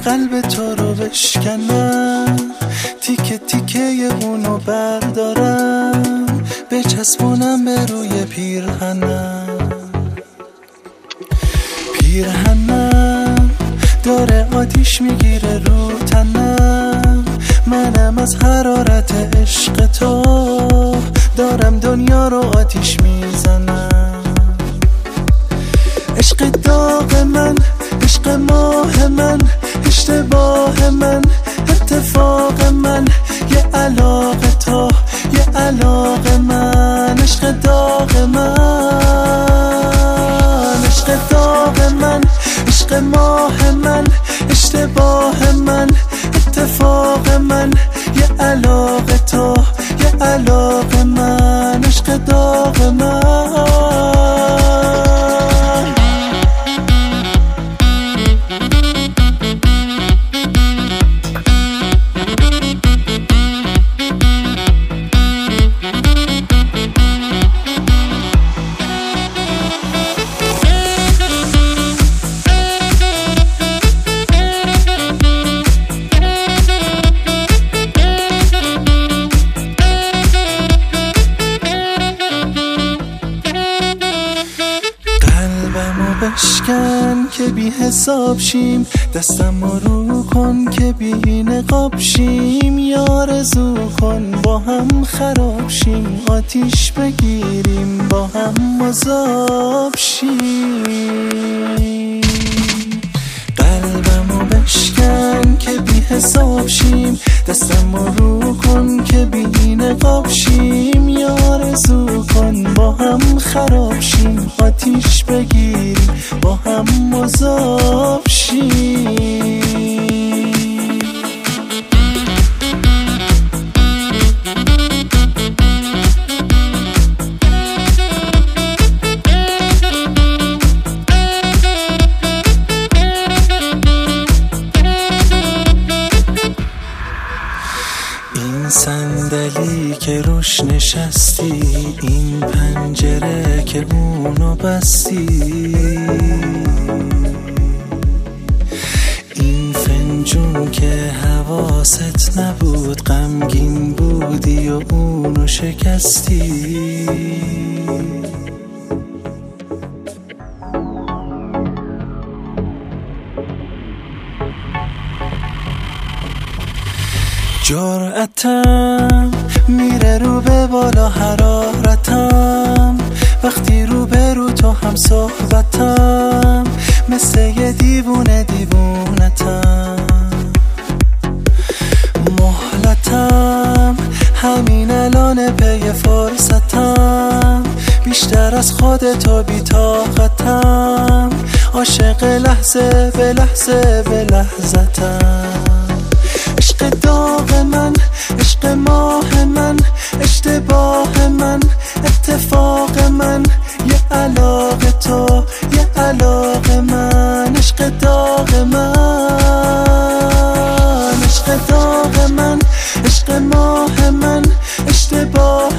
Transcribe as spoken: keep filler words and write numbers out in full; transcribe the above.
قلب تو رو بشکنم، تیکه تیکه اونو بردارم، بچسبونم به روی پیرهنم. پیرهنم داره آتیش میگیره رو تنم، منم از حرارت عشق تو دارم دنیا رو آتیش میزنم. عشق داغ من، عشق ماه من، اشتباه من، اتفاق من، یه علاقه تو، یه علاقه من. عشق داغ من، عشق داغ من، عشق ماه من، اشتباه من، اتفاق من، یه علاقه تو، یه علاقه من. عشق داغ من. بشکن که بی حساب شیم، دستم رو کن که بی نقاب شیم، یا آرزو کن با هم خراب شیم، آتیش بگیریم با هم مذاب شیم. قلبمو بشکن که بی حساب شیم، دستم رو کن که بی نقاب شیم، یا آرزو کن با هم خراب شیم، آتیش بگیریم با هم مذاب شیم. این صندلی که روش نشستی، این پنجره که اونو بستی، این فنجون که حواست نبود، غمگین بودی و اونو شکستی. جرأتم میره رو به بالا، حرارتم وقتی رو به رو تو هم صحبتم، مثل یه دیوونه دیوونتم. مهلتم همین الان پی فرصتم، بیشتر از خودتو بی طاقتم، عاشق لحظه به لحظه به لحظتم. عشق داغ من، عشق ماه من، اشتباه من، اتفاق من، یه علاقه تو، یه علاقه من. عشق داغ من، عشق داغ من، عشق ماه من، اشتباه